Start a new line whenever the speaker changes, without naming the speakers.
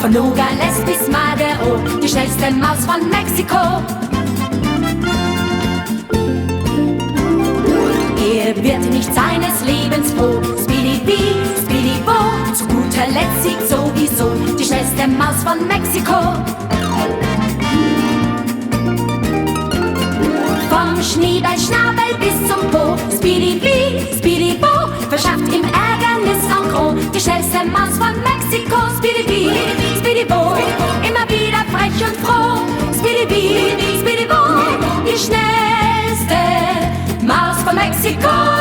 Von Nogales bis Madero, die schnellste Maus von Mexiko. Er wird nicht seines Lebens froh. Speedy-Bee, Speedy-Bo, zu guter Letzt siegt sowieso die schnellste Maus von Mexiko. Vom Schneeballschnabel bis zum Po, Speedy-Bee, Speedy-Bo, verschafft ihm Ärgernis en gros. Die schnellste Maus von Mexiko, Speedy-Bee, Speedy-Bo, immer wieder frech und froh. Speedy-Bee, Speedy-Bo, die schnellste Maus von Mexiko.